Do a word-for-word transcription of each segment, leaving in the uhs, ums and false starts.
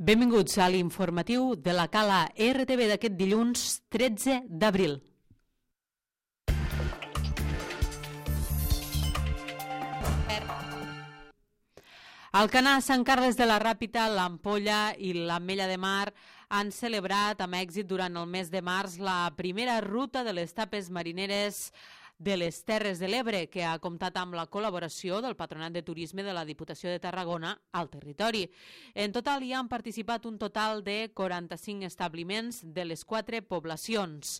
Benvinguts a l'informatiu de la Cala R T V d'aquest dilluns tretze d'abril. Alcanar, Sant Carles de la Ràpita, l'Ampolla i l'Ametlla de Mar han celebrat amb èxit durant el mes de març la primera ruta de les tapes marineres de les Terres de l'Ebre, que ha comptat amb la col·laboració del Patronat de Turisme de la Diputació de Tarragona al territori. En total hi han participat un total de quaranta-cinc establiments de les quatre poblacions,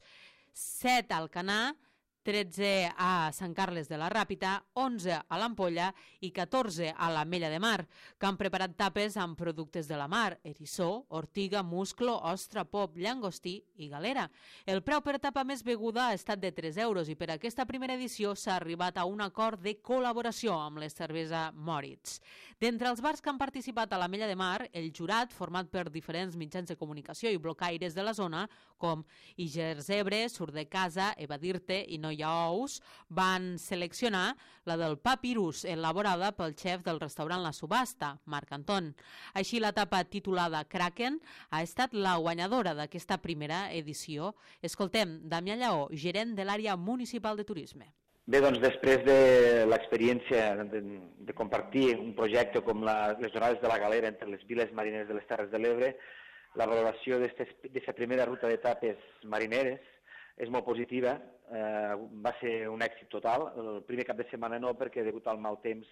set a Alcanar, tretze a Sant Carles de la Ràpita, onze a l'Ampolla i catorze a l'Ametlla de Mar, que han preparat tapes amb productes de la mar, eriçó, ortiga, musclo, ostra, pop, llangostí i galera. El preu per tapa més beguda ha estat de tres euros i per aquesta primera edició s'ha arribat a un acord de col·laboració amb la cervesa Moritz. D'entre els bars que han participat a l'Ametlla de Mar, el jurat, format per diferents mitjans de comunicació i blocaires de la zona, com Igers Ebre, Surt de Casa, Evadir-te i No hi ha ous, van seleccionar la del papirus, elaborada pel xef del restaurant La Subhasta, Marc Anton. Així, la tapa titulada Kraken ha estat la guanyadora d'aquesta primera edició. Escoltem Damià Lleó, gerent de l'àrea municipal de turisme. Bé, doncs després de l'experiència de, de compartir un projecte com la, les jornades de la galera entre les viles marineres de les Terres de l'Ebre, la valoració d'aquesta primera ruta d'etapes marineres és molt positiva, eh, va ser un èxit total. El primer cap de setmana no, perquè degut al mal temps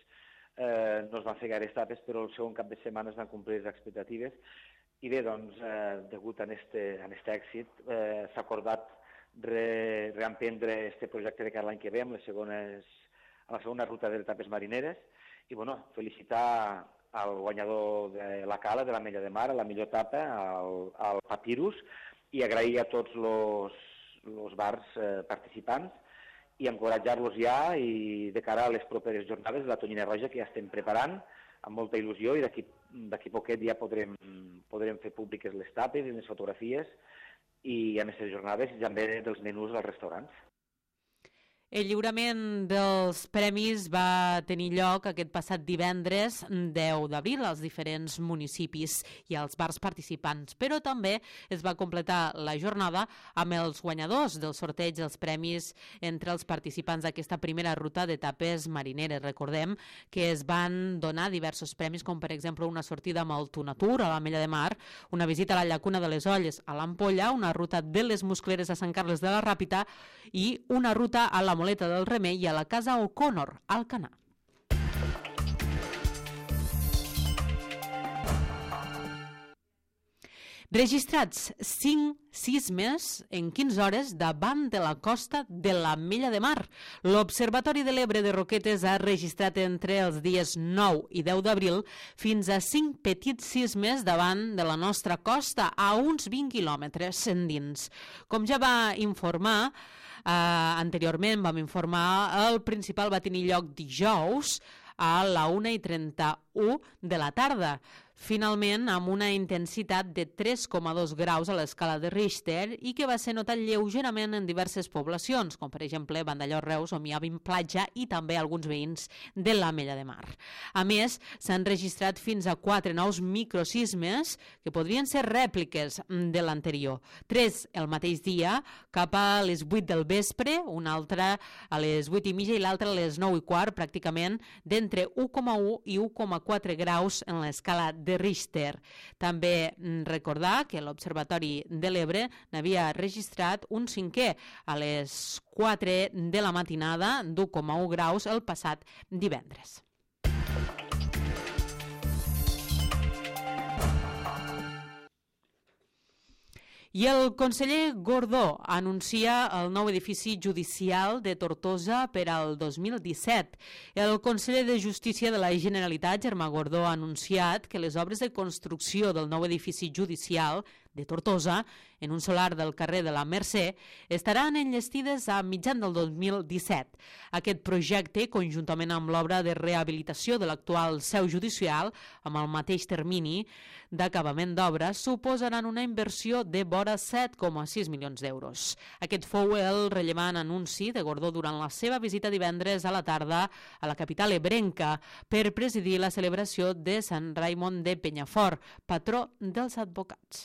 eh, no es van fer gaire etapes, però el segon cap de setmana es van complir les expectatives. I bé, doncs, eh, degut a aquest èxit, eh, s'ha acordat re, reemprendre aquest projecte de cara l'any que ve amb les segones, amb la segona ruta d'etapes marineres i bueno, felicitar al guanyador de la Cala, de l'Ametlla de Mar, a la millor etapa, al, al Papirus, i agrair a tots els els bars eh, participants i encoratjar-los ja i de cara a les properes jornades de la Tonyina Roja que ja estem preparant amb molta il·lusió i d'aquí poquet ja podrem, podrem fer públiques les tapes i les fotografies i a més les jornades i també dels menús als restaurants. El lliurament dels premis va tenir lloc aquest passat divendres deu d'abril als diferents municipis i als bars participants, però també es va completar la jornada amb els guanyadors del sorteig dels premis entre els participants d'aquesta primera ruta d'etapes marineres. Recordem que es van donar diversos premis, com per exemple una sortida amb el Tunatur a l'Ametlla de Mar, una visita a la llacuna de les Olles a l'Ampolla, una ruta de les Muscleres a Sant Carles de la Ràpita i una ruta a la Moleta del Remei i a la Casa O'Connor, a Alcanar. Registrats cinc sismes en quinze hores davant de la costa de l'Ametlla de Mar. L'Observatori de l'Ebre de Roquetes ha registrat entre els dies nou i deu d'abril fins a cinc petits sismes davant de la nostra costa, a uns vint quilòmetres endins. Com ja va informar, eh, anteriorment vam informar, el principal va tenir lloc dijous a la una i trenta-u de la tarda. Finalment, amb una intensitat de tres coma dos graus a l'escala de Richter i que va ser notat lleugerament en diverses poblacions, com per exemple Vandellòs, Reus, on hi ha platja i també alguns veïns de l'Ametlla de Mar. A més, s'han registrat fins a quatre nous microsismes que podrien ser rèpliques de l'anterior. Tres el mateix dia, cap a les vuit del vespre, un altre a les vuit i mitja i l'altre a les nou i quart, pràcticament d'entre u coma u i u coma quatre graus en l'escala de de Richter. També recordar que l'Observatori de l'Ebre n'havia registrat un cinquè a les quatre de la matinada d'u coma u graus el passat divendres. I el conseller Gordó anuncia el nou edifici judicial de Tortosa per al dos mil disset. El conseller de Justícia de la Generalitat, Germà Gordó, ha anunciat que les obres de construcció del nou edifici judicial de Tortosa, en un solar del carrer de la Mercè, estaran enllestides a mitjan del dos mil disset. Aquest projecte, conjuntament amb l'obra de rehabilitació de l'actual seu judicial, amb el mateix termini d'acabament d'obra, suposaran una inversió de vora set coma sis milions d'euros. Aquest fou el rellevant anunci de Gordó durant la seva visita divendres a la tarda a la capital ebrenca per presidir la celebració de Sant Raimon de Penyafort, patró dels advocats.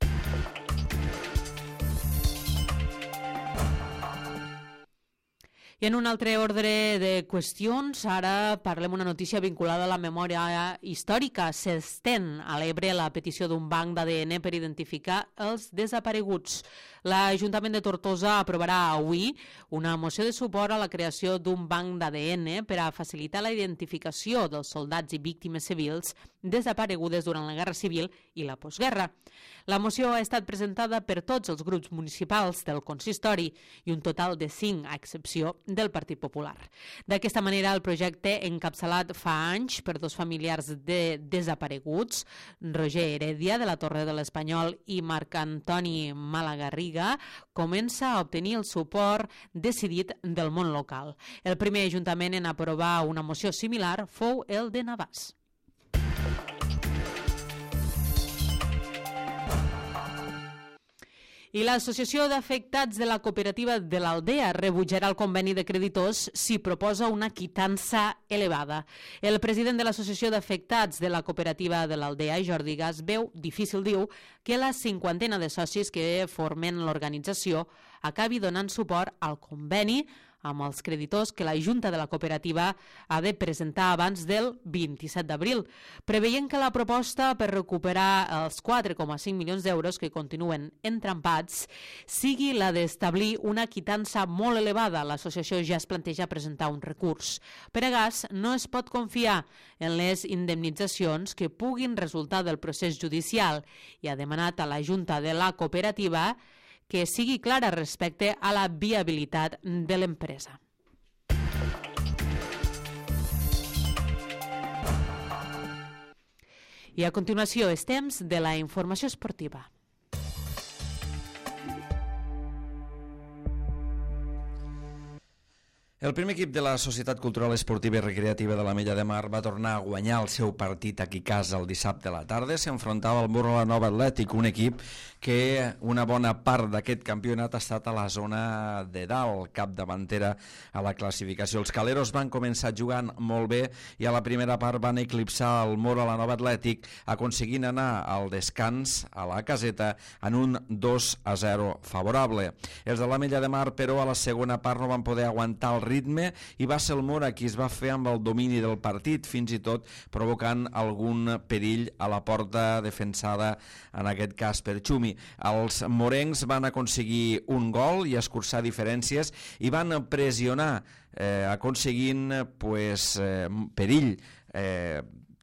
I en un altre ordre de qüestions, ara parlem una notícia vinculada a la memòria històrica. S'estén a l'Ebre la petició d'un banc d'A D N per identificar els desapareguts. L'Ajuntament de Tortosa aprovarà avui una moció de suport a la creació d'un banc d'A D N per a facilitar la identificació dels soldats i víctimes civils desaparegudes durant la Guerra Civil i la postguerra. La moció ha estat presentada per tots els grups municipals del consistori i un total de cinc, a excepció del Partit Popular. D'aquesta manera, el projecte, encapçalat fa anys per dos familiars de desapareguts, Roger Heredia, de la Torre de l'Espanyol, i Marc Antoni Malagarriga, comença a obtenir el suport decidit del món local. El primer ajuntament en aprovar una moció similar fou el de Navàs. I l'Associació d'Afectats de la Cooperativa de l'Aldea rebutjarà el conveni de creditors si proposa una quitança elevada. El president de l'Associació d'Afectats de la Cooperativa de l'Aldea, Jordi Gas, veu difícil, diu, que la cinquantena de socis que formen l'organització acabi donant suport al conveni amb els creditors que la Junta de la Cooperativa ha de presentar abans del vint-i-set d'abril, preveient que la proposta per recuperar els quatre coma cinc milions d'euros que continuen entrampats sigui la d'establir una quitança molt elevada. L'associació ja es planteja presentar un recurs. Per a Gas no es pot confiar en les indemnitzacions que puguin resultar del procés judicial i ha demanat a la Junta de la Cooperativa que sigui clara respecte a la viabilitat de l'empresa. I a continuació és temps de la informació esportiva. El primer equip de la Societat Cultural Esportiva i Recreativa de l'Ametlla de Mar va tornar a guanyar el seu partit aquí a casa el dissabte a la tarda. S'enfrontava al Muro la Nova Atlètic, un equip que una bona part d'aquest campionat ha estat a la zona de dalt, capdavantera a la classificació. Els caleros van començar jugant molt bé i a la primera part van eclipsar el Muro la Nova Atlètic, aconseguint anar al descans a la caseta en un dos a zero favorable. Els de l'Ametlla de Mar, però, a la segona part no van poder aguantar el ritme i va ser el Mura qui es va fer amb el domini del partit, fins i tot provocant algun perill a la porta defensada, en aquest cas per Xumi. Els morencs van aconseguir un gol i escurçar diferències i van pressionar, eh, aconseguint pues, eh, perill eh,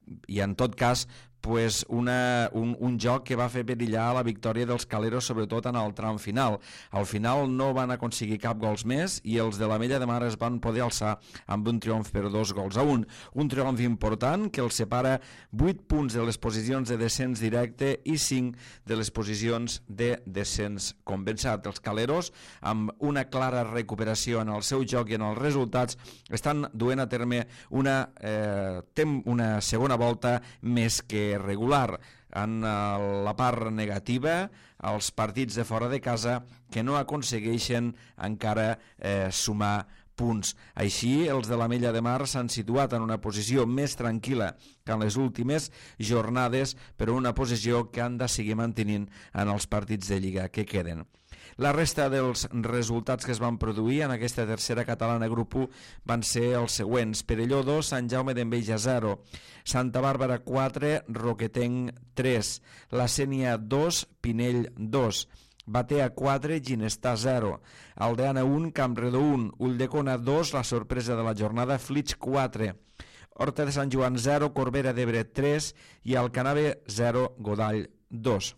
i en tot cas pues una, un, un joc que va fer perillar la victòria dels caleros, sobretot en el tram final. Al final no van aconseguir cap gols més i els de l'Ametlla de Mar es van poder alçar amb un triomf per dos gols a un. Un triomf important que els separa vuit punts de les posicions de descens directe i cinc de les posicions de descens compensat. Els caleros, amb una clara recuperació en el seu joc i en els resultats, estan duent a terme una, eh, tem, una segona volta més que regular. En la part negativa, els partits de fora de casa que no aconsegueixen encara eh, sumar punts. Així, els de l'Ametlla de Mar s'han situat en una posició més tranquil·la que en les últimes jornades, però una posició que han de seguir mantenint en els partits de Lliga que queden. La resta dels resultats que es van produir en aquesta tercera catalana grup u van ser els següents: Perelló dos, Sant Jaume d'Enveja zero, Santa Bàrbara quatre, Roquetenc tres, La Sénia dos, Pinell dos, Batea quatre, Ginestar zero, Aldeana un, Campredó un, Ulldecona dos, la sorpresa de la jornada, Flix quatre, Horta de Sant Joan zero, Corbera d'Ebre tres i Alcanave zero, Godall dos.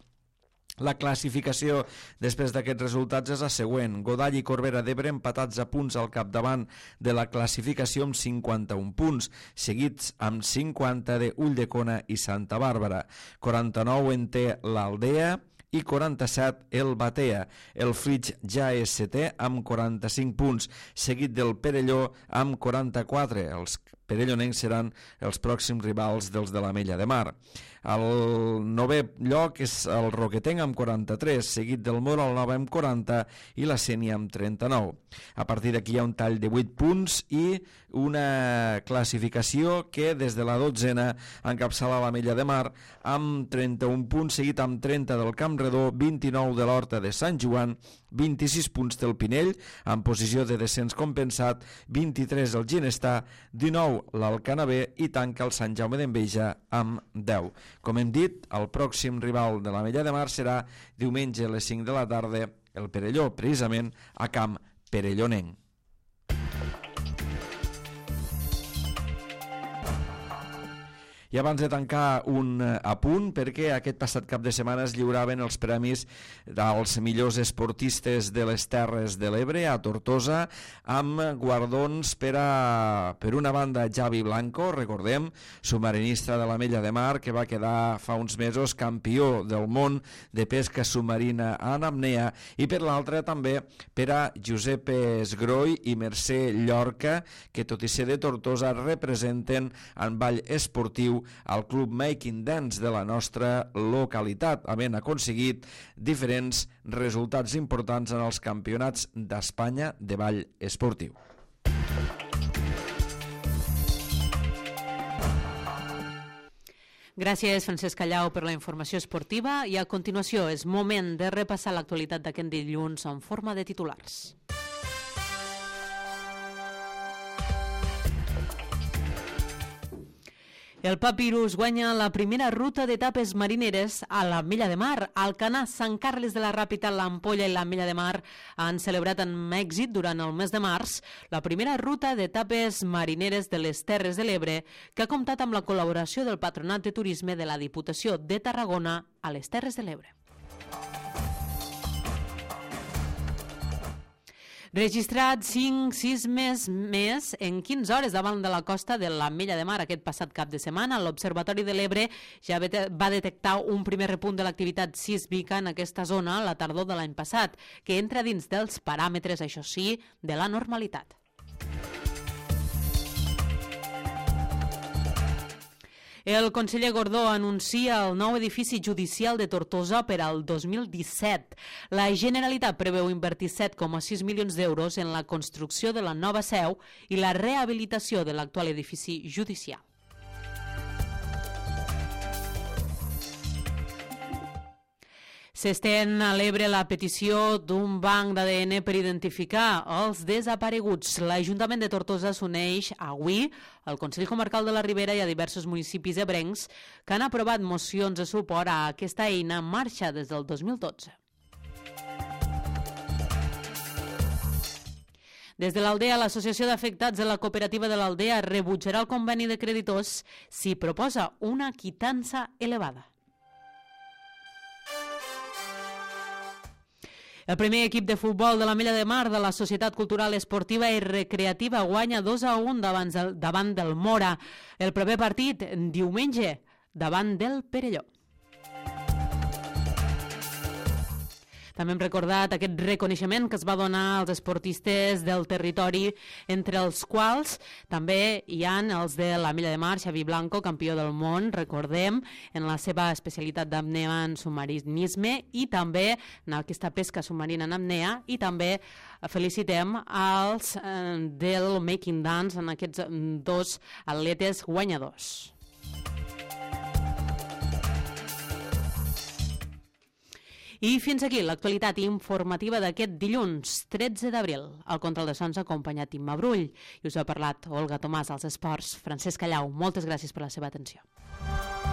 La classificació després d'aquests resultats és la següent: Godall i Corbera d'Ebre empatats a punts al capdavant de la classificació amb cinquanta-un punts, seguits amb cinquanta de Ulldecona i Santa Bàrbara. quaranta-nou en té l'Aldea i quaranta-set el Batea. El Flix ja és setè amb quaranta-cinc punts, seguit del Perelló amb quaranta-quatre. Els perellonencs seran els pròxims rivals dels de l'Ametlla de Mar. El novè lloc és el Roquetenc amb quaranta-tres, seguit del Móra el Nova amb quaranta i la Sénia amb trenta-nou. A partir d'aquí hi ha un tall de vuit punts i una classificació que des de la dotzena encapçala l'Ametlla de Mar amb trenta-un punts, seguit amb trenta del Camp Redó, vint-i-nou de l'Horta de Sant Joan, vint-i-sis punts del Pinell, en posició de descens compensat, vint-i-tres el Ginestar, dinou l'Alcanavè i tanca el Sant Jaume d'Enveja amb deu. Com hem dit, el pròxim rival de l'Ametlla de Mar serà diumenge a les cinc de la tarda, el Perelló, precisament a Camp Perellonenc. I abans de tancar un apunt, perquè aquest passat cap de setmana es lliuraven els premis dels millors esportistes de les Terres de l'Ebre a Tortosa, amb guardons per a, per una banda, Javi Blanco, recordem, submarinista de l'Ametlla de Mar, que va quedar fa uns mesos campió del món de pesca submarina en apnea, i per l'altra també per a Josep Esgroi i Mercè Llorca, que tot i ser de Tortosa representen en ball esportiu al Club Making Dance de la nostra localitat, havent aconseguit diferents resultats importants en els campionats d'Espanya de ball esportiu. Gràcies, Francesc Callau, per la informació esportiva, i a continuació és moment de repassar l'actualitat d'aquest dilluns en forma de titulars. El Papirus guanya la primera ruta d'etapes marineres a l'Ametlla de Mar. Alcanar, Sant Carles de la Ràpita, l'Ampolla i l'Ametlla de Mar han celebrat amb èxit durant el mes de març la primera ruta d'etapes marineres de les Terres de l'Ebre, que ha comptat amb la col·laboració del Patronat de Turisme de la Diputació de Tarragona a les Terres de l'Ebre. Registrat cinc sismes més en quinze hores davant de la costa de l'Ametlla de Mar aquest passat cap de setmana. L'Observatori de l'Ebre ja va detectar un primer repunt de l'activitat sísmica en aquesta zona la tardor de l'any passat, que entra dins dels paràmetres, això sí, de la normalitat. El conseller Gordó anuncia el nou edifici judicial de Tortosa per al dos mil disset. La Generalitat preveu invertir set coma sis milions d'euros en la construcció de la nova seu i la rehabilitació de l'actual edifici judicial. S'estén a l'Ebre la petició d'un banc d'A D N per identificar els desapareguts. L'Ajuntament de Tortosa s'uneix avui al Consell Comarcal de la Ribera i a diversos municipis ebrencs que han aprovat mocions de suport a aquesta eina en marxa des del dos mil dotze. Des de l'Aldea, l'Associació d'Afectats de la Cooperativa de l'Aldea rebutjarà el conveni de creditors si proposa una quitança elevada. El primer equip de futbol de l'Ametlla de Mar de la Societat Cultural Esportiva i Recreativa guanya dos a un davant del, davant del Móra. El proper partit, diumenge, davant del Perelló. També hem recordat aquest reconeixement que es va donar als esportistes del territori, entre els quals també hi ha els de l'Ametlla de Mar, Xavi Blanco, campió del món, recordem, en la seva especialitat d'apnea en submarinisme i també en aquesta pesca submarina en apnea, i també felicitem als eh, del Making Dance, en aquests dos atletes guanyadors. I fins aquí l'actualitat informativa d'aquest dilluns, tretze d'abril. Al control de sons ha acompanyat Imma Brull i us ha parlat Olga Tomàs als esports. Francesc Callau, moltes gràcies per la seva atenció.